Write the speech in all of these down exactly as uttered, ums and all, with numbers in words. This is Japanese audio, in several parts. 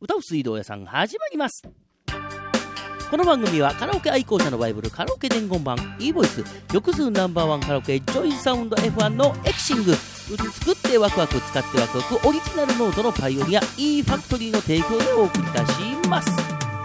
歌う水道屋さん始まります。この番組はカラオケ愛好者のバイブルカラオケ伝言版 e ボイス曲数ナンバーワンカラオケジョイサウンド エフワン のエキシング、作ってワクワク使ってワクワクオリジナルノートのパイオニア E ファクトリーの提供でお送りいたします。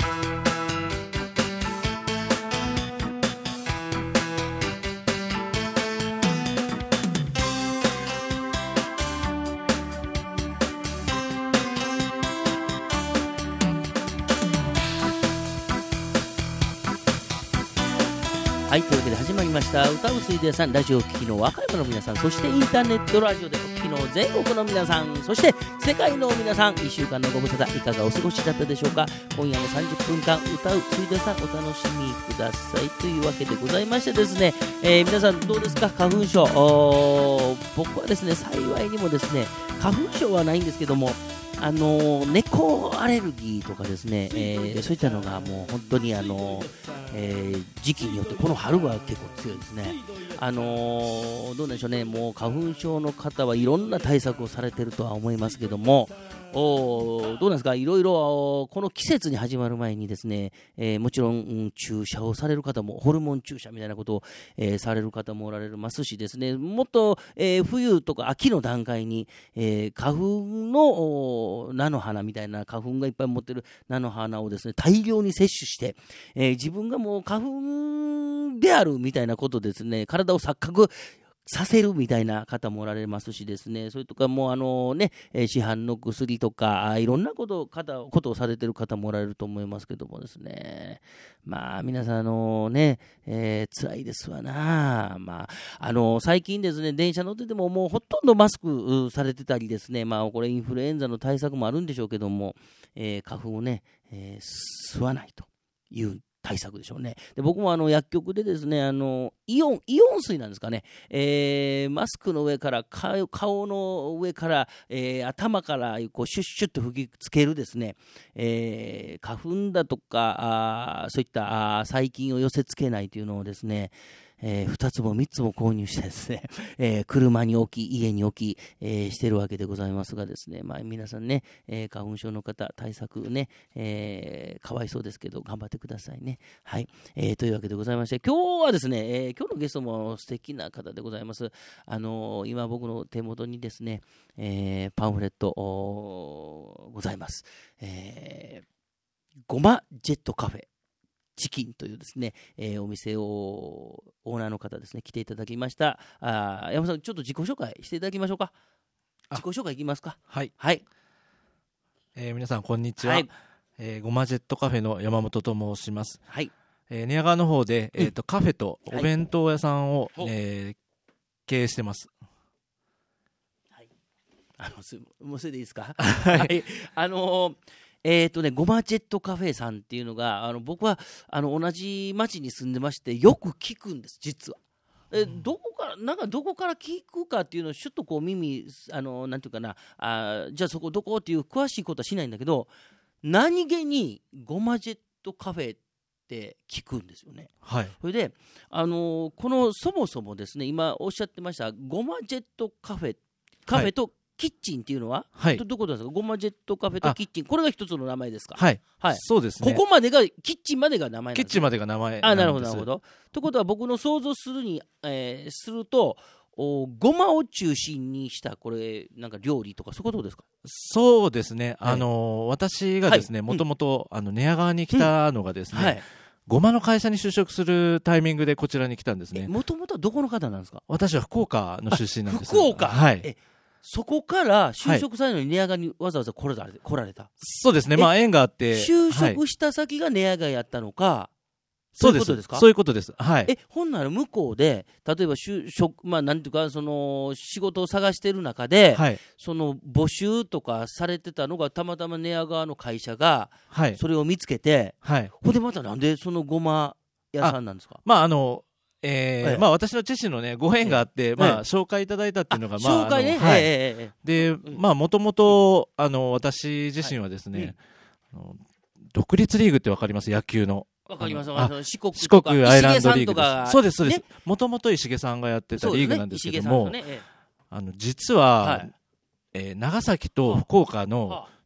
はい、というわけで始まりました歌う水道屋さん、ラジオを聴きの若い者の皆さん、そしてインターネットラジオでお聴きの全国の皆さん、そして世界の皆さん、いっしゅうかんのご無沙汰いかがお過ごしだったでしょうか。今夜もさんじゅっぷんかん歌う水道屋さんお楽しみくださいというわけでございましてですね、えー、皆さんどうですか、花粉症。僕はですね、幸いにもですね、花粉症はないんですけども、あの猫アレルギーとかですね、えー、そういったのがもう本当にあの、えー、時期によってこの春は結構強いですね。あのー、どうでしょうね、もう花粉症の方はいろんな対策をされているとは思いますけども、おどうなんですか、いろいろこの季節に始まる前にですね、えー、もちろん、うん、注射をされる方も、ホルモン注射みたいなことを、えー、される方もおられますしですね、もっと、えー、冬とか秋の段階に、えー、花粉の菜の花みたいな花粉がいっぱい持ってる菜の花をですね、大量に摂取して、えー、自分がもう花粉であるみたいなことですね、体を錯覚させるみたいな方もおられますしですね、それとかもうあのね、えー、市販の薬とかいろんなこと方ことをされてる方もおられると思いますけどもですね、まあ皆さんあのね、えー、辛いですわな。まああの最近ですね、電車乗っててももうほとんどマスクされてたりですね、まあこれインフルエンザの対策もあるんでしょうけども、えー、花粉をね、えー、吸わないという対策でしょうね。で、僕もあの薬局でですね、あのイオンイオン水なんですかね、えー、マスクの上から顔の上から、えー、頭からこうシュッシュッと吹きつけるですね、えー、花粉だとかあそういったあ細菌を寄せつけないというのをですね、えー、ふたつもみっつも購入してですね、えー、車に置き家に置き、えー、してるわけでございますがですね、まあ皆さんね、えー、花粉症の方対策ね、えー、かわいそうですけど頑張ってくださいね。はい、えー、というわけでございまして、今日はですね、えー、今日のゲストも素敵な方でございます。あのー、今僕の手元にですね、えー、パンフレットございます。えー、ごまジェットカフェチキンというですね、えー、お店をオーナーの方ですね来ていただきました。あ、山本さん、ちょっと自己紹介していただきましょうか。自己紹介いきますか。 はい、 はい、 えー、皆さんこんにちは、 はい、 えー、ごまジェットカフェの山本と申します。 はい、 えー、寝屋川の方で、えーと、カフェとお弁当屋さんを、 はい、 えー、経営してます。 はい、あのすもうそれでいいですか。 はい、 はい、あのーえーとね、ごまジェットカフェさんっていうのが、あの僕はあの同じ町に住んでましてよく聞くんです、実は。えどこからなんかどこから聞くかっていうのをちょっとこう耳あのなんていうかなあ、じゃあそこどこっていう詳しいことはしないんだけど、何気にごまジェットカフェって聞くんですよね。 はい、 それで、あのー、このそもそもですね、今おっしゃってましたごまジェットカフェカフェと、はい、キッチンっていうのは、はい、ど, どこなんですか。ごまジェットカフェとキッチン、これが一つの名前ですか。 はい、はい、そうですね。 ここまでがキッチンまでが名前なんです。 キッチンまでが名前なんです。 あ、なるほどなるほど。ということは僕の想像するに、えー、するとおごまを中心にしたこれなんか料理とかそういうことですか。 そうですね、はい、あの私がですね、もともと寝屋川に来たのがですね、うん、はい、ごまの会社に就職するタイミングでこちらに来たんですね。 もともとはどこの方なんですか。 私は福岡の出身なんです。 福岡、 はい、 えそこから就職されるのに寝屋川にわざわざ来られて、来られた。 そうですね、まあ縁があって就職した先が寝屋川やったのか、はい、 そういうことですか。そういうことです。はい。 え、ほんなら向こうで例えば就職、まあなんていうかその仕事を探してる中で、はい、その募集とかされてたのがたまたま寝屋川の会社がそれを見つけて、はい、ほんでまたなんでそのごま屋さんなんですか。 まああのえーはい、まあ私の父のねご縁があって、まあ紹介いただいたっていうのが、まあ紹介ね、 はい、 えー、で、まあもともとあの私自身はですね、はい、あの独立リーグってわかります？野球の。 わかります。四国四国アイランドリーグです。そうですそうです。もともと石毛さんがやってたリーグなんですけども、ねね、あの実は、はい、えー、長崎と福岡の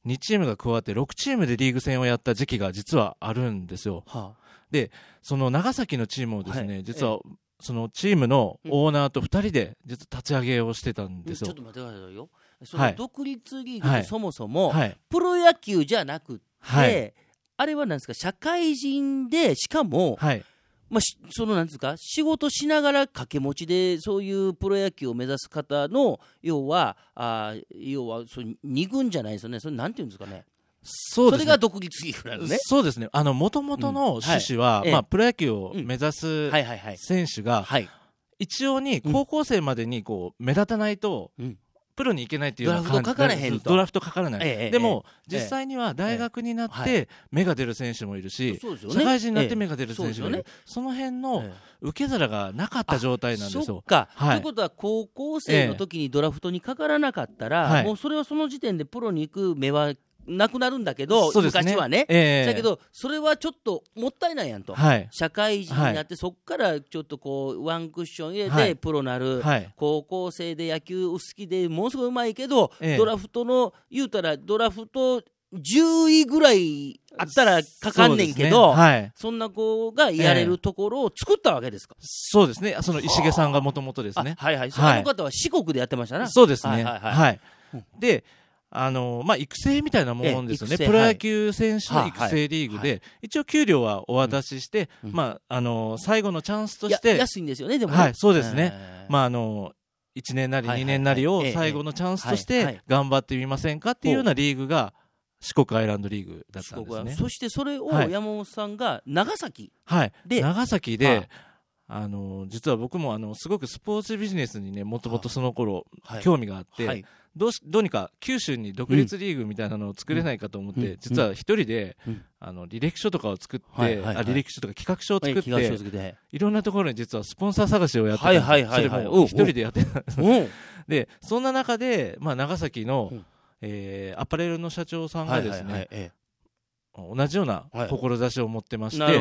にチームが加わってろくチームでリーグ戦をやった時期が実はあるんですよ。はあ、でその長崎のチームをですね、はい、実はそのチームのオーナーとふたりで実は立ち上げをしてたんですよ。 ちょっと待ってくださいよ。その独立リーグってそもそもプロ野球じゃなくて、はい、あれは何ですか、社会人でしかも、はい、まあ、そのなんですか、仕事しながら掛け持ちでそういうプロ野球を目指す方の要はあ要はそに軍じゃないですよね。それなんていうんですかね。 そうですね、 それが独立リーグなんですね。 そうですね。あの元々の趣旨は、うんはいまあ、プロ野球を目指す選手が一応に高校生までにこう目立たないと、うんプロに行けないっていうような感じ、 ドラフトかからへんと、 ドラフトかからない、 ええ、 でも、ええ、実際には大学になって芽が出る選手もいるし、ええ、社会人になって芽が出る選手もいる、ええ、その辺の受け皿がなかった状態なんですよ。 そっか、はい、ということは高校生の時にドラフトにかからなかったら、ええ、もうそれはその時点でプロに行く芽はなくなるんだけど、ね、昔はね、えー、だけどそれはちょっともったいないやんと、はい、社会人になって、はい、そこからちょっとこうワンクッション入れて、はい、プロなる、はい、高校生で野球好きでものすごいうまいけど、えー、ドラフトの言うたらドラフトじゅういぐらいあったらかかんねんけど そ,、ねはい、そんな子がやれるところを作ったわけですか。 えー、そうですね。その石毛さんがもともとですね。 はいはい。その方は四国でやってましたね。 そうですね。はいはいはいはい、であのまあ、育成みたいなもんですよね。プロ野球選手の育成リーグで、はい、一応給料はお渡しして、うんまあ、あの最後のチャンスとして安いんですよね。でもね、 はい、そうですね、まあ、あのいちねんなりにねんなりを最後のチャンスとして頑張ってみませんかっていうようなリーグが四国アイランドリーグだったんですね。 そしてそれを山本さんが長崎で、 はい、長崎であの実は僕もあのすごくスポーツビジネスにねもともとその頃興味があって、はい、どうしどうにか九州に独立リーグみたいなのを作れないかと思って、うん、実は一人で、うん、あの履歴書とかを作って、はいはいはい、あ履歴書とか企画書を作って、はい、いろんなところに実はスポンサー探しをやってたんです、はいはいはいはい、それも一人でやってたんですでそんな中で、まあ、長崎の、うんえー、アパレルの社長さんがですね、はいはいはいええ同じような志を持ってまして、はい、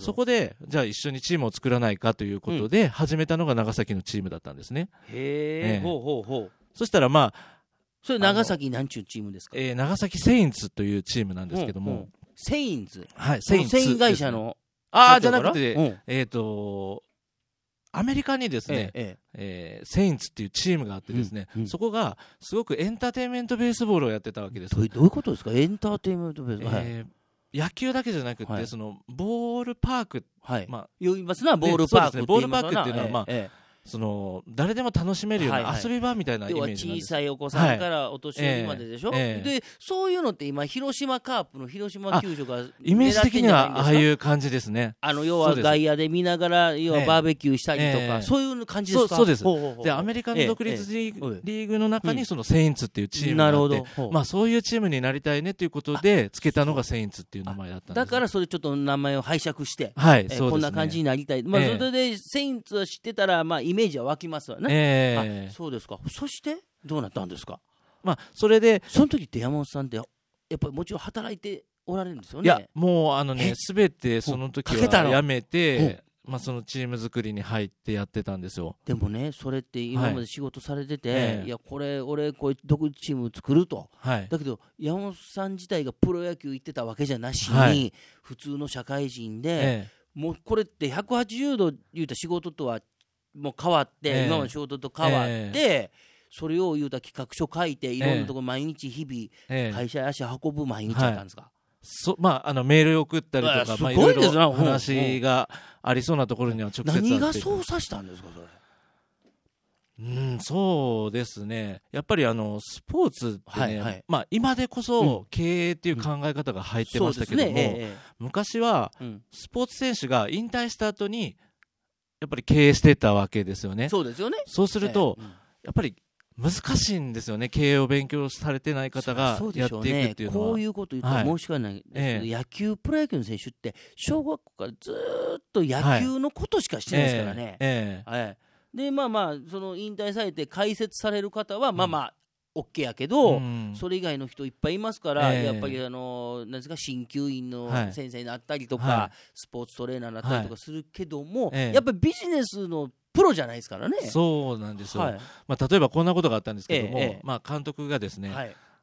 そこでじゃあ一緒にチームを作らないかということで始めたのが長崎のチームだったんですね。 へー、えー、ほうほうほう。 そしたらまあそれ長崎なんちゅうチームですか。 えー、長崎セインツというチームなんですけども、うんうん、 セインズ、 はい、 セインツ繊維会社のああじゃなくて、うん、えっ、ー、とアメリカにですね、えええー、セインツっていうチームがあってですね、うんうん、そこがすごくエンターテインメントベースボールをやってたわけです。 どういうことですか、エンターテインメントベースボール、えーはい野球だけじゃなくて、はい、そのボールパーク、 はいまあ、言いますなボールパークって言いますな、 ボールパークっていうのは、まあええその誰でも楽しめるような遊び場みたいなイメージなんです。 要は小さいお子さんからお年寄りまででしょ、はいええ、でそういうのって今広島カープの広島球場がイメージ的にはああいう感じですね。 あの要は外野で見ながら要はバーベキューしたりとか、ええ、そういう感じですか。 そう、そうですほうほうほう。でアメリカの独立リーグ、ええ、リーグの中にそのセインツっていうチームがあって、うん、まあ、そういうチームになりたいねということでつけたのがセインツっていう名前だったんです。 だからそれちょっと名前を拝借して、 はいえー、こんな感じになりたい、まあ、それでセインツは知ってたら、まあ、イメージは湧きますわね、えー、あそうですか。そしてどうなったんですか。 まあ、それでその時って山本さんってやっぱりもちろん働いておられるんですよね。 いやもうあのね全てその時はやめて、まあ、そのチーム作りに入ってやってたんですよ。 でもねそれって今まで仕事されてて、はい、いやこれ俺こういう独立チーム作ると、はい、だけど山本さん自体がプロ野球行ってたわけじゃなしに、はい、普通の社会人で、ええ、もうこれってひゃくはちじゅうど言うた仕事とはもう変わって、ええ、今の仕事と変わって、ええ、それを言うた企画書書いていろんなところ毎日日々会社へ足運ぶ毎日だったんですか。はい、 そまあ、あのメール送ったりとか、まあ、いろいろ話がありそうなところには直接何がそうさしたんですかそれ。 うん、そうですね。やっぱりあのスポーツってね、はいはい、まあ、今でこそ経営っていう考え方が入ってましたけども、うんねええ、昔はスポーツ選手が引退した後にやっぱり経営してたわけですよね。 そうですよね。 そうすると、ええうん、やっぱり難しいんですよね。経営を勉強されてない方がやっていくっていうのは。 こういうこと言ったら申し訳ないですけど、はい、野球プロ野球の選手って小学校からずっと野球のことしかしてないですからね。はいええはい、でまあまあその引退されて解説される方はまあまあ OK やけど、うん、それ以外の人いっぱいいますから、ええ、やっぱりあのなんですか鍼灸院の先生になったりとか、はい、スポーツトレーナーになったりとかするけども、はい、やっぱりビジネスのプロじゃないですからね。 そうなんですよ、はいまあ、例えばこんなことがあったんですけども、ええまあ、監督がですね、はい、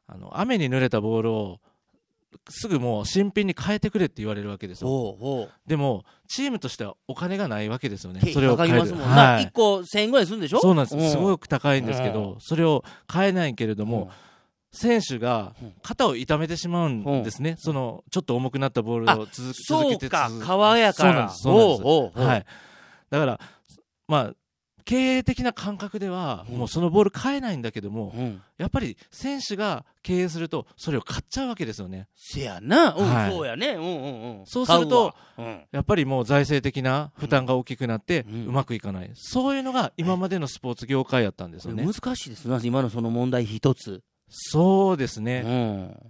あの雨に濡れたボールをすぐもう新品に変えてくれって言われるわけですよ。 ほうほう。 でもチームとしてはお金がないわけですよね。 それを変える。はい、いっこせんえんぐらいするんでしょ。 そうなんです。すごく高いんですけど、それを変えないけれども、選手が肩を痛めてしまうんですね。そのちょっと重くなったボールを続けて続けて。 そうか、川やから。 そうなんです。はい。だからまあ経営的な感覚ではもうそのボール買えないんだけども、うん、やっぱり選手が経営するとそれを買っちゃうわけですよね。 せやな、うん、はい、そうやね、うんうんうん、 そうすると、うん、やっぱりもう財政的な負担が大きくなってうまくいかない、うん、そういうのが今までのスポーツ業界やったんですよね。 難しいですね、今のその問題一つ。 そうですね、うん、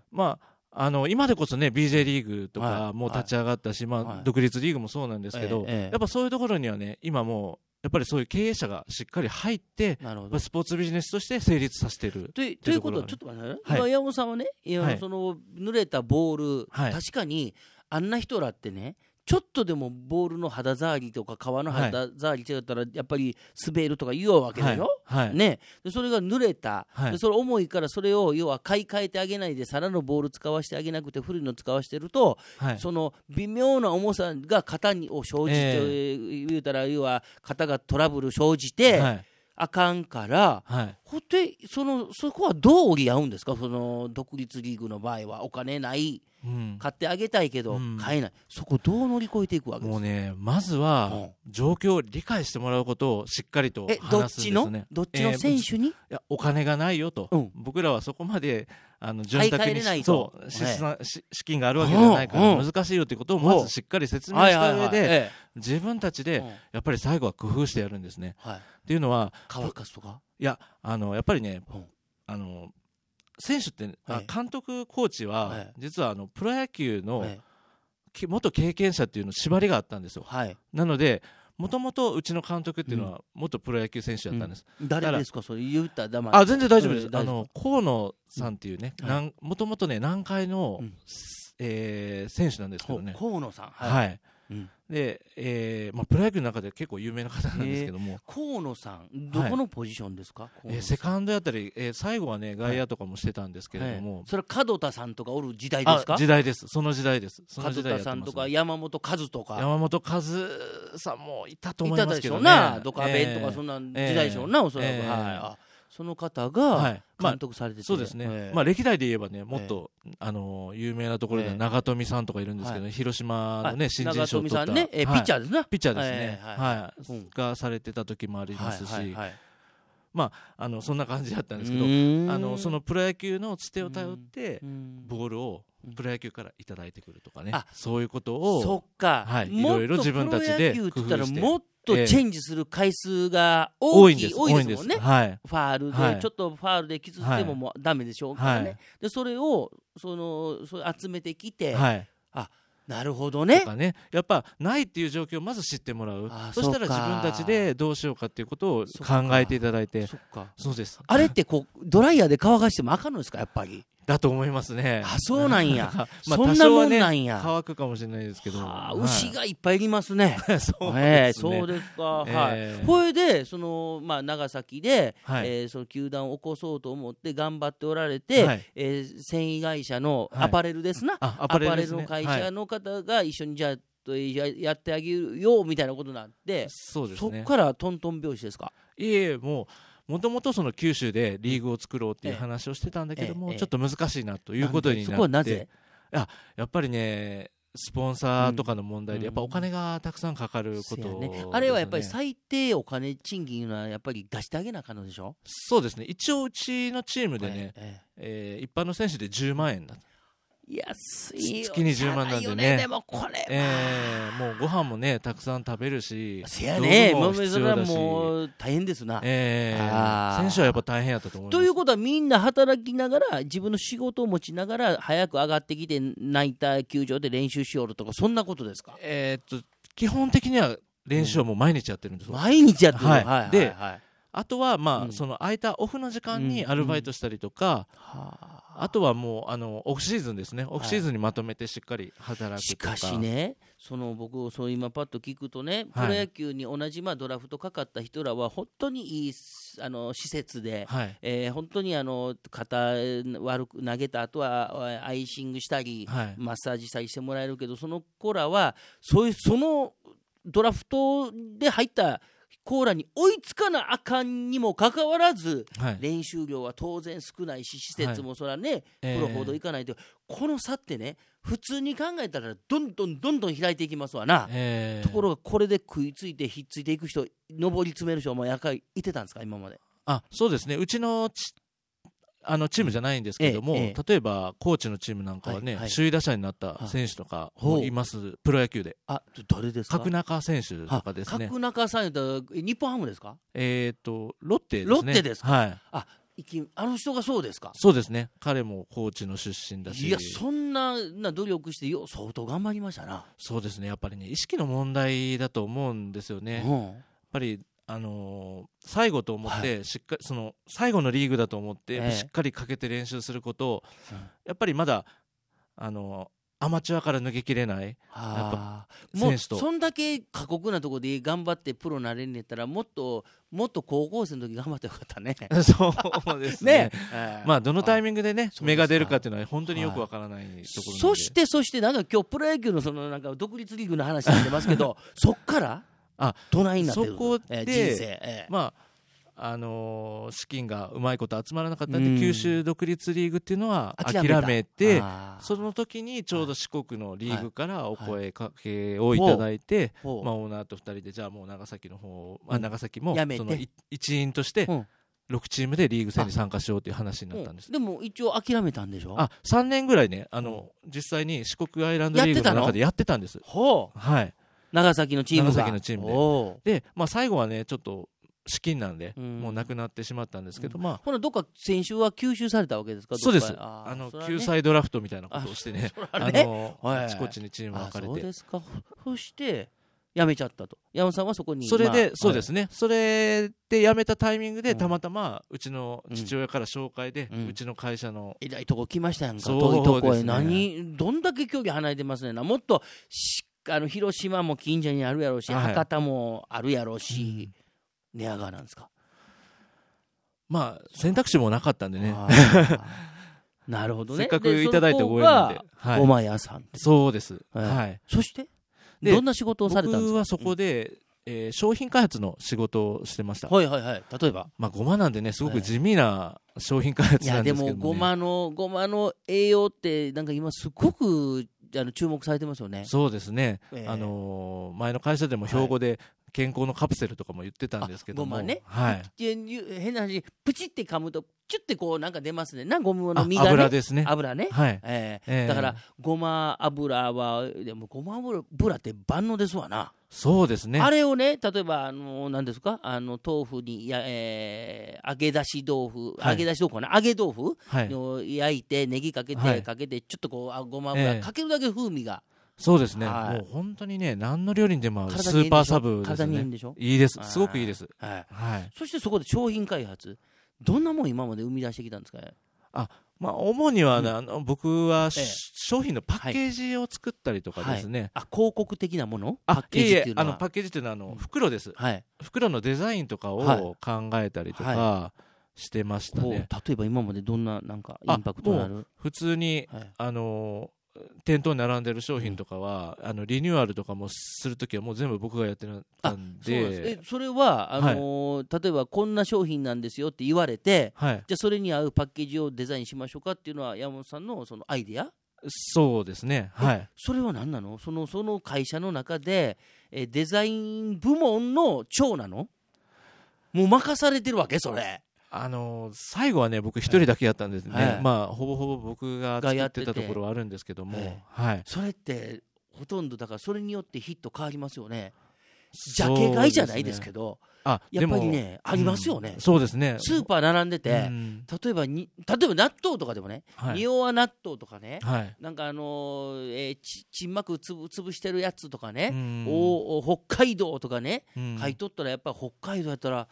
まああの今でこそね ビージェー リーグとかもう立ち上がったし、はい、まあ、独立リーグもそうなんですけど、ええ、やっぱそういうところにはね今もうやっぱりそういう経営者がしっかり入ってスポーツビジネスとして成立させているというということはちょっと待って、はい、今山本さんはね、はい、その濡れたボール、はい、確かにあんな人らってねちょっとでもボールの肌触りとか皮の肌触り違ったらやっぱり滑るとか言うわけだよ、はいはい、ね、でそれが濡れた、はい、でそれ重いからそれを要は買い替えてあげないで皿のボール使わせてあげなくて古いの使わせてると、はい、その微妙な重さが肩にを生じて、えー、言うたら要は肩がトラブル生じて、はい、あかんから、はい、ほてそのそこはどう折り合うんですか。その独立リーグの場合はお金ない、うん、買ってあげたいけど、うん、買えない、そこどう乗り越えていくわけですか。 もうね、まずは状況を理解してもらうことをしっかりと話すんですね。 どっちのどっちの選手に、 えー、いやお金がないよと、うん、僕らはそこまであの潤沢にそう資金があるわけじゃないから難しいよということをまずしっかり説明した上で自分たちでやっぱり最後は工夫してやるんですね、はい、っていうのは乾かすとか、 いやあのやっぱりね、うん、あの選手って、はい、監督コーチは、はい、実はあのプロ野球の、はい、元経験者っていうの縛りがあったんですよ、はい、なのでもともとうちの監督っていうのは元プロ野球選手だったんです、 うん、誰ですかそれ言ったらあ全然大丈夫です、うん、あの河野さんっていうねもともとね南海の、うんえー、選手なんですけどね。 河野さん、 はい、はいうん、で、えーまあ、プロ野球の中で結構有名な方なんですけども、えー、 河野さんどこのポジションですか。はいえー、セカンドやったり、えー、最後はね外野とかもしてたんですけれども、はいはい、 それは門田さんとかおる時代ですか。 時代です、その時代です。その時代門田さんとか山本和とか山本和さんもいたと思いますけどね。 いたでしょうな、ドカベンとかそんな時代でしょうな、えー、おそらく、えーはい、あその方が監督されてて、 そうですね、えーまあ、歴代で言えばねもっと、えーあのー、有名なところで長富さんとかいるんですけど、ねはい、広島の、ね、新人賞を取った長富さん、ねえーはい、ピッチャーですねピッチャーですね、はいはいはいうん、がされてた時もありますし、はいはいはいまあ、あのそんな感じだったんですけどあのそのプロ野球のつてを頼ってボールをプロ野球からいただいてくるとかね、そういうことをそっか、 はい、いろいろ自分たちで工夫してもっとチェンジする回数が大きい、えー、多いですもんね、はい、ファールで、はい、ちょっとファールで傷ついてももうダメでしょうからね、はい、でそれをそのそれ集めてきて、はい、あなるほどね。 とかね、やっぱないっていう状況をまず知ってもらう。そしたら自分たちでどうしようかっていうことを考えていただいて。 そっか。 そうです。 あれってこうドライヤーで乾かしてもあかんのですかやっぱり。 だと思いますね。 あそうなんや。 まあ、 そんなもんなんや。 ね、乾くかもしれないですけど。 はあ、牛がいっぱいいりますね。 そうですね。 えー、そうですか。えー、はい。これでそのまあ長崎で、はいえー、その球団を起こそうと思って頑張っておられて、はいえー、繊維会社のアパレルですな。はい、アパレルですね、アパレルの会社の方が一緒にじゃあやってあげるよみたいなことになって、 そうですね。 そっからトントン拍子ですか。 いえいえもう。もともとその九州でリーグを作ろうっていう話をしてたんだけども、ちょっと難しいなということになって、そこはなぜ？ややっぱりねスポンサーとかの問題でやっぱお金がたくさんかかることですね。 あれはやっぱり最低お金賃金はやっぱり出してあげなあかんのでしょ。 そうですね。一応うちのチームでね、えええー、一般の選手でじゅうまんえんだ。 安いよ月にじゅうまんなんでね。 でもこれは、 えー、もうご飯もねたくさん食べるし、 せやね、もうそれはもう大変ですな。 えー、選手はやっぱ大変やったと思います。 ということはみんな働きながら自分の仕事を持ちながら早く上がってきてナイター球場で練習しよるとかそんなことですか。 えー、っと基本的には練習はもう毎日やってるんですよ、 うん、毎日やってる、 はいはい、 で、 はいあとはまあ、 うん、 その空いたオフの時間にアルバイトしたりとか、 うんうん、 あとはもうあのオフシーズンですね、オフシーズンにまとめてしっかり働くとか、 はい、しかしね、その僕そう今パッと聞くとね、プロ野球に同じまあドラフトかかった人らは本当にいいあの施設で、はい、えー、本当にあの肩悪く投げた後はアイシングしたり、はい、マッサージしたりしてもらえるけど、その子らはそういうそのドラフトで入ったコーラに追いつかなあかんにもかかわらず、はい、練習量は当然少ないし、施設もそらね、はい、プロほどいかないと、えー、この差ってね、普通に考えたらどんどんどんどん開いていきますわな、えー、ところがこれで食いついてひっついていく人、上り詰める人はもうやかいいてたんですか、今まで。 あ、そうですね、うちのちあのチームじゃないんですけども、ええ、例えばコーチのチームなんかはね、はいはい、首位打者になった選手とかもいます、はい、プロ野球で。 あ、誰ですか？ 角中選手とかですね。 角中さんと日本ハムですか？ えっとロッテですね。 ロッテですか？ はい。 あ、あの人がそうですか？ そうですね、彼もコーチの出身だし。 いや、そんなな努力してよ、相当頑張りましたな。 そうですね、やっぱりね、意識の問題だと思うんですよね、うん、やっぱりあのー、最後と思って、はい、しっかりその最後のリーグだと思って、えー、しっかりかけて練習することを、うん、やっぱりまだ、あのー、アマチュアから抜けきれない、やっぱ選手ともうそんだけ過酷なところで頑張ってプロになれんねったら、もっともっと高校生の時頑張ってよかったね。 そうですね。ね、 えー、 まあどのタイミングでね芽が出るかっていうのは本当によくわからないところなんで、 そしてそしてなんか今日プロ野球のそのなんか独立リーグの話になってますけどそっからあ、 どないになってるそこで、 えー、人生、えー、 まああのー、資金がうまいこと集まらなかったんで、うん、九州独立リーグっていうのは諦めて、その時にちょうど四国のリーグからお声かけをいただいて、はいはい、まあ、オーナーとふたりでじゃあもう長崎の方、うん、あ長崎もその一員としてろくチームでリーグ戦に参加しようという話になったんです。 でも一応諦めたんでしょ？ あ、さんねんぐらいね、あの、うん、実際に四国アイランドリーグの中でやってたんです。 ほう、はい、長崎のチームが長崎のチームでで、まあ、最後はねちょっと資金なんで、うん、もうなくなってしまったんですけど、うん、まあほなどっか先週は吸収されたわけですか？ そうです。ああの、ね、救済ドラフトみたいなことをしてね、ああの、はい、あちこちにチーム分かれて。 そうですか。そして辞めちゃったと。山本さんはそこにそれで、まあ、そうですね、 はい、 それで辞めたタイミングでたまたまうちの父親から紹介で、うん、うちの会社のえらいとこ来ましたやんか。遠いとこへ何どんだけ距離離れてますねな。もっとしあの広島も近所にあるやろうし、はい、博多もあるやろうし、うん、寝屋川なんですか？ まあ選択肢もなかったんでね。 なるほどね。 せっかくいただいたご縁なんで、 はい、ごま屋さん。 そうです。はい。 はい、そしてどんな仕事をされたんですか？ 僕はそこで、うん、えー、商品開発の仕事をしてました。 はいはいはい。例えば、 まあごまなんでね、すごく地味な商品開発なんですけども、ね、 いやでもごまのごまの栄養ってなんか今すごくあの注目されてますよね。 そうですね。えー、あのー、前の会社でも標語で、はい、健康のカプセルとかも言ってたんですけども、 ごまね、 はい、 変な話、プチって噛むとキュッてこうなんか出ますね。な、ゴムの実がね、 油ですね。 油ね、 はい、 えーえー、だからごま油はでもごま油って万能ですわな。 そうですね。 あれをね、例えばあの何ですか、あの豆腐にや、えー、揚げ出し豆腐、はい、揚げ出し豆腐かな、揚げ豆腐を焼いてネギかけて、はい、かけてちょっとこうごま油、えー、かけるだけ風味が。 そうですね、はい、もう本当にね、何の料理にでも合うスーパーサブですね。 体にいいんでしょ？ いいです、すごくいいです。 はいはい、そしてそこで商品開発、どんなもん今まで生み出してきたんですかね？ あ、まあ、主には、ね、うん、あの僕は、ええ、商品のパッケージを作ったりとかですね。 はい、あ、広告的なもの？ あ、 パッケージっていうのは、 いえいえ、あのパッケージっていうのはあの袋です、はい、袋のデザインとかを考えたりとかしてましたね。はいはい、 例えば今までどんななんかインパクトのある？ 普通に、はい、あの店頭に並んでる商品とかは、うん、あのリニューアルとかもするときはもう全部僕がやってたんで。 そうです。え、それはあのーはい、例えばこんな商品なんですよって言われて、はい、じゃあそれに合うパッケージをデザインしましょうかっていうのは山本さんのそのアイデア？ そうですね。はい。 それは何なの？そのその会社の中でえデザイン部門の長なの？もう任されてるわけそれ？ あのー、最後はね、僕一人だけやったんですね、はい、まあほぼほぼ僕が作ってたところはあるんですけども、はい、 それってほとんどだからそれによってヒット変わりますよね。ジャケ買いじゃないですけど、あ、やっぱりねありますよね、 うん、そうですね。 スーパー並んでて、うん、例えばに例えば納豆とかでもね、はい、仁王納豆とかね、はい、なんかあのーえー、ちちんまくつぶ潰してるやつとかね、うん、おお北海道とかね、うん、買い取ったらやっぱり北海道やったら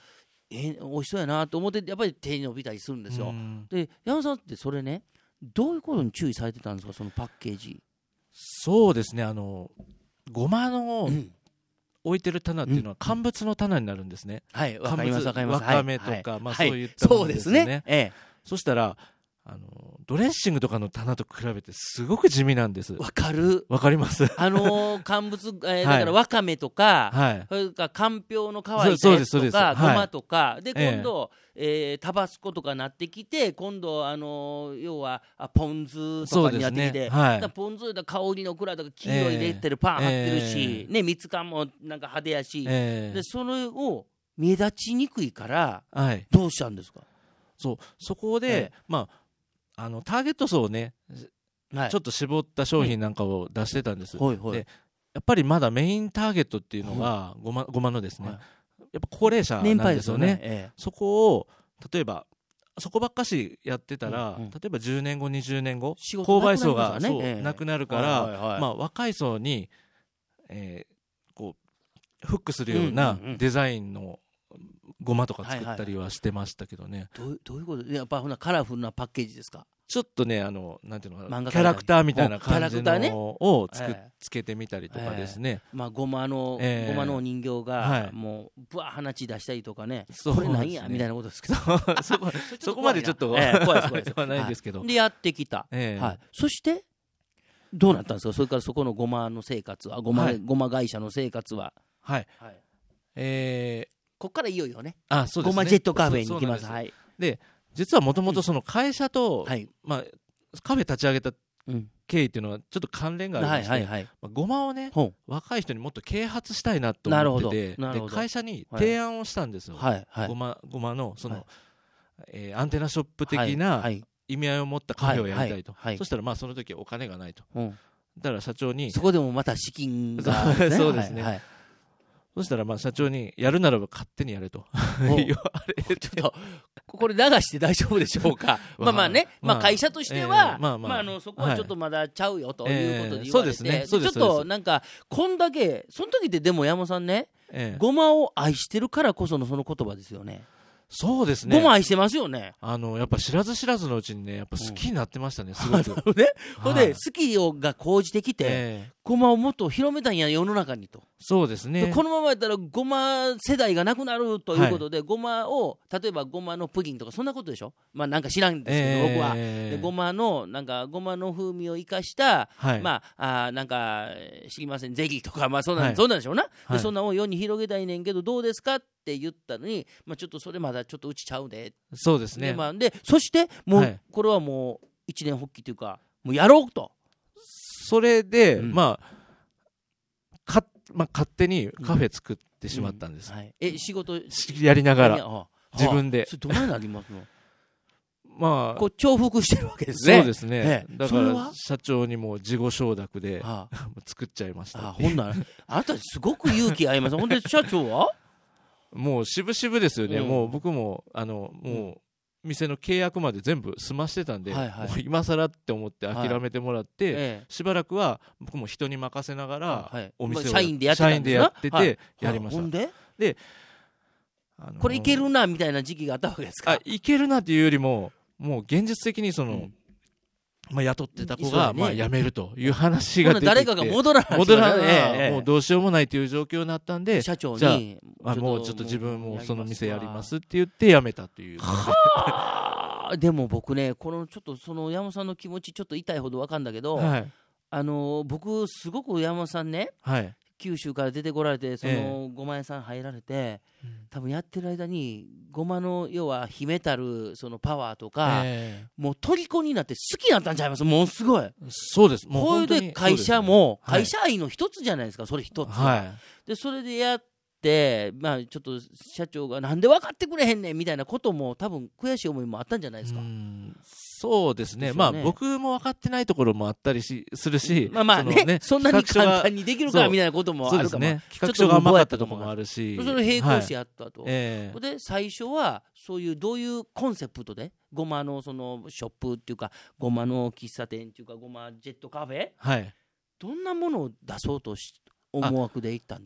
えー、美味しそうやなと思ってやっぱり手に伸びたりするんですよ。で山さんってそれねどういうことに注意されてたんですかそのパッケージ。 そうですねあのごまの、うん置いてる棚っていうのは乾物の棚になるんですね、 うん、はいわかりますわかりますわかめとか、はいまあ、 はい、 そういったものですね、 そうですね、ええ、 そしたらあのドレッシングとかの棚と比べてすごく地味なんです。 わかるわかりますあのー、乾物、えー、だからわかめとか、はい、それからかんぴょうの乾いたやつとかごまとか、はい、で今度、えーえー、タバスコとかなってきて今度、あのー、要はあポン酢とかになってきて、ねはい、ポン酢だ香りの蔵とか黄色い出てるパン貼ってるし、えーね、蜜柑もなんか派手やし、えー、でそれを目立ちにくいから、はい、どうしたんですか。 そうそこで、えー、まああのターゲット層をね、はい、ちょっと絞った商品なんかを出してたんです、はいはい、でやっぱりまだメインターゲットっていうのがごま、ごまのですね、はい、やっぱ高齢者なんですよね、ねええ、そこを例えばそこばっかしやってたら、うんうん、例えばじゅうねんごにじゅうねんご購買層がそう、ええ、なくなるから、はいはいはいまあ、若い層に、えー、こうフックするようなデザインのごまとか作ったりはしてましたけどね、 はいはい、ど, うどういうことやっぱほなカラフルなパッケージですか。 ちょっとねあのなんていうのかなキャラクターみたいな感じのをつく、ね、つけてみたりとかですね、 えーまあ、ごまの、えー、ごまのお人形がもうぶわ放ち出したりとかね、はい、これなんや、ね、みたいなことですけどそこそこまでちょっと、 えー、怖いです怖いですはないですけど、 はい、でやってきた、えーはい、そしてどうなったんですかそれからそこのごまの生活はごま、はい、ごま会社の生活ははい、はいえー、 ここからいよいよねあそうですねごまジェットカフェに行きます。はいで実はもともとその会社と、うんはいまあ、カフェ立ち上げた経緯っていうのはちょっと関連がありまして、はいはいはいまあ、ごまをね若い人にもっと啓発したいなと思っててで会社に提案をしたんですよ、はいはい、ごま、ごまのその、はいえー、アンテナショップ的な意味合いを持ったカフェをやりたいと、はいはいはい、そしたらまあその時お金がないと、うん、だから社長にそこでもまた資金が、 ね、そうですね、はいはいそしたらまあ社長にやるならば勝手にやれと言われてちょっとこれ流して大丈夫でしょうかまあまあね、まあ、会社としてはそこはちょっとまだちゃうよということで言われてちょっとなんかこんだけその時ってでも山本さんね、ええ、ごまを愛してるからこそのその言葉ですよね。 そうですね。 ごま愛してますよね。 あのやっぱ知らず知らずのうちにねやっぱ好きになってましたね、うん、すごくね、ほんで好きをが高じてきて、えー、ごまをもっと広めたんや世の中にと。 そうですね。 でこのままやったらごま世代がなくなるということで、はい、ごまを例えばごまのプリンとかそんなことでしょ。まあなんか知らんですけど、えー、僕はでごまのなんかごまの風味を生かした、はい、まああなんか知りませんゼリーとかまあそんなん、はい、そんなんでしょうな。で、はい、そんなを世に広げたいねんけどどうですかって言ったのに、まあ、ちょっとそれまだちょっとうちちゃうで。 そうですね。 で、まあ、でそしてもう、はい、これはもう一年発起というかもうやろうと。 それで、うん、まあかまあ、勝手にカフェ作ってしまったんです、 うんうんはい、え仕事やりながら自分で、 はあ、それどないなりますのまあ、 こう重複してるわけですね。 そうですね、ええ、だから社長にも自己承諾で、はあ、作っちゃいました。 あほんならあなたすごく勇気あります。ほんで社長はもう渋々ですよね、うん、もう僕もあのもう店の契約まで全部済ましてたんで、はいはい、もう今更って思って諦めてもらって、はいええ、しばらくは僕も人に任せながら、はい、お店を社員でやってたんですか。社員でやっててやりました、 はい、ほんでで、 あのー、これいけるなみたいな時期があったわけですか。 あいけるなっていうよりももう現実的にその、うんまあ、雇ってた子が、ねまあ、辞めるという話が出てきて誰かが戻らない、 戻らない、ええ、もうどうしようもないという状況になったんで社長にじゃあ、あもうちょっと自分もその店やりますって言って辞めたというはでも僕ねこのちょっとその山本さんの気持ちちょっと痛いほど分かるんだけど、はい、あの僕すごく山本さんね、はい、九州から出てこられてそのごま屋さん入られて、ええ、多分やってる間にごまの要は秘めたるそのパワーとか、ええ、もう虜になって好きになったんちゃいます。もうすごいそうです。もうこれで会社も会社愛の一つじゃないですか、はい、それ一つ、はい、でそれでやってまあちょっと社長がなんで分かってくれへんねんみたいなことも多分悔しい思いもあったんじゃないですか。 うんそうですね。まあ僕も分かってないところもあったりしするし、 まあまあ ね, ねそんなに簡単にできるかみたいなこともあるかも、ね、 企画書が甘かったところもあるし、 それ並行してやったと、はいえー、で最初はそういうどういうコンセプトでごまのそのショップっていうかごまの喫茶店っていうかごまジェットカフェ、はい、どんなものを出そうとし思惑でいったんですか。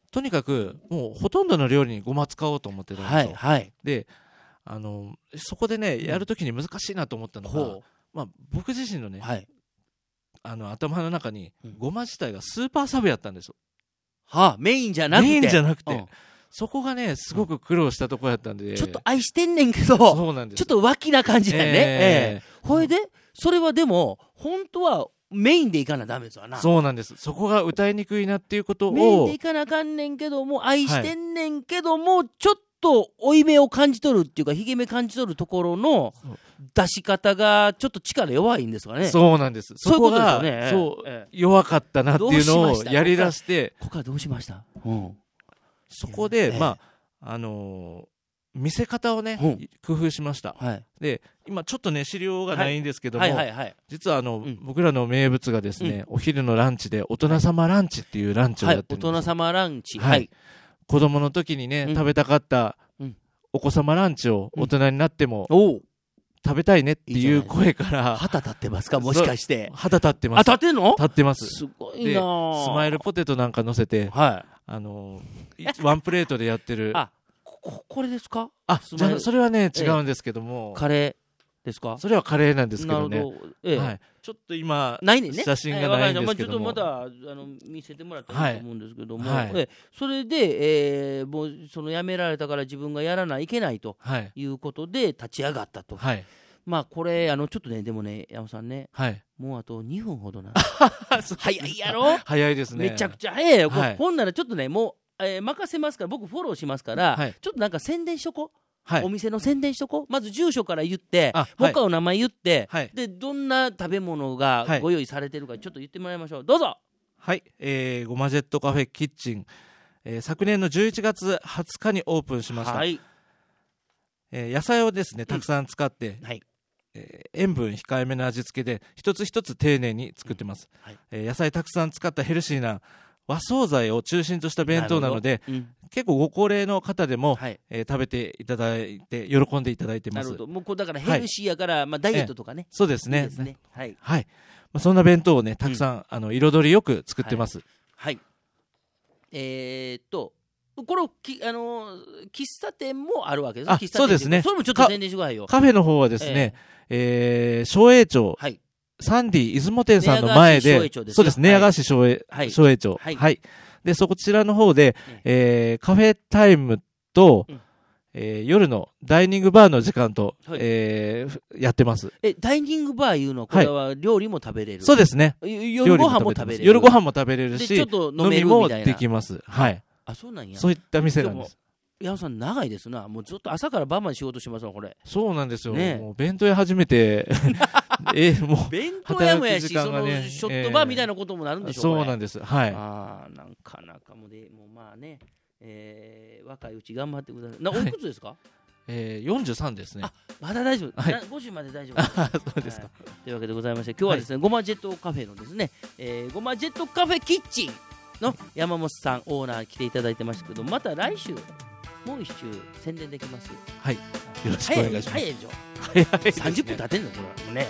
とにかくもうほとんどの料理にごま使おうと思ってたんですよ。 はいはい、 であのそこでねやるときに難しいなと思ったのが、うん、まあ、僕自身のね、はい、あの頭の中にごま自体がスーパーサブやったんですよ。 はあ、メインじゃなくてメインじゃなくて、うん、そこがねすごく苦労したところやったんで、 ちょっと愛してんねんけど、そうなんです、ちょっと脇な感じだよね、えーえー、ほいでそれはでも本当はメインでいかなダメですわな。 そうなんです。そこが歌いにくいなっていうことをメインでいかなあかんねんけども、愛してんねんけども、はい、ちょっと負い目を感じ取るっていうかひげ目感じ取るところの出し方がちょっと力弱いんですかね。 そうなんです。 そういうことですよね。 そう、ええ、弱かったなっていうのをやりだして、 ここからどうしました、うん、 そこで、ええ、まああのー、見せ方をね、うん、工夫しました、はい、で今ちょっとね資料がないんですけども、はいはいはいはい、実はあの、うん、僕らの名物がですね、うん、お昼のランチで大人様ランチっていうランチをやってるんです、はい、大人様ランチ、はい、子供の時にね、うん、食べたかったお子様ランチを大人になっても、うん、食べたいねっていう声から旗立ってますか、もしかして旗立ってます。 あ、立ってんの？ 立ってます。 すごいな。 スマイルポテトなんか乗せて、はい、あのワンプレートでやってるあ、こ, これですか？ あ、じゃそれはね違うんですけども、 えー、カレーですか？ それはカレーなんですけどね。 なるほど、えーはい、ちょっと今ないねんね、 写真がないんですけども、 まあ、ちょっとまたあの見せてもらったらいいと思うんですけども、はいはい、えそれで、えー、もうその辞められたから自分がやらないといけないということで立ち上がったと、はい、まあこれあのちょっとねでもね山本さんね、はい、もうあとにふんほどなんです早いやろ？ 早いですね。 めちゃくちゃ早いよ、はい、ほんならちょっとねもう、えー、任せますから僕フォローしますから、はい、ちょっとなんか宣伝しとこう、はい、お店の宣伝しとこう。まず住所から言って、僕はお名前言って、はい、でどんな食べ物がご用意されてるかちょっと言ってもらいましょう。どうぞ。 はい、えー、ゴマジェットカフェキッチン、えー、昨年のじゅういちがつはつかにオープンしました、はい、えー、野菜をですねたくさん使って、うん、はい、えー、塩分控えめな味付けで一つ一つ丁寧に作ってます、うん、はい、えー、野菜たくさん使ったヘルシーな和惣菜を中心とした弁当なので、うん、結構ご高齢の方でも、はい、えー、食べていただいて喜んでいただいてます。 なるほど。もうこうだからヘルシーやから、はい、まあ、ダイエットとかね、 えー、そうですね。いいですね、はい、 はい、まあ、そんな弁当をねたくさん、うん、あの彩りよく作ってます、 はい、はい、えー、っとこれきあの喫茶店もあるわけです。 あ、そうですね。 それもちょっと宣伝してくださいよ。 カフェの方はですね、えーえー、松栄町、はい、サンディ出雲店さんの前で、そうです、寝屋川市松栄、はい、松栄町、はい、はい、でそちらの方で、えー、カフェタイムと、うん、えー、夜のダイニングバーの時間と、はい、えー、やってます。 え、ダイニングバーいうのはこれは料理も食べれる、はい、 そうですね。 夜ご飯も食べれる。 夜ご飯も食べれるし、 ちょっと飲めるみたいな、 飲みもできます。はい。 あ、そうなんや。 そういった店なんです。 矢野さん長いですな。もうずっと朝から晩まで仕事してますわこれ。 そうなんですよ。ね、もう弁当屋始めてえー、もう弁当屋もやし、ね、そのショットバーみたいなこともなるんでしょう、 えー、そうなんです。はい。 ああ、なんかなかもでもうまあね、えー、若いうち頑張ってください。な、おいくつですか？ えー、よんじゅうさんですね。 あ、まだ大丈夫。はい、ごじゅうまで大丈夫。 そうですか、はい。 というわけでございまして、今日はですね、はい、ゴマジェットカフェのですね、えー、ゴマジェットカフェキッチンの山本さんオーナー来ていただいてましたけど、また来週もう一周宣伝できます。 はい。よろしくお願いします。 早いでしょ。早いですね。さんじゅっぷん経ってんのこれもね。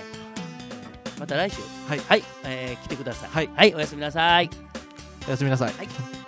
また来週、はい、はい、えー、来てください。はい、はい、おやすみなさい。 おやすみなさい。 はい。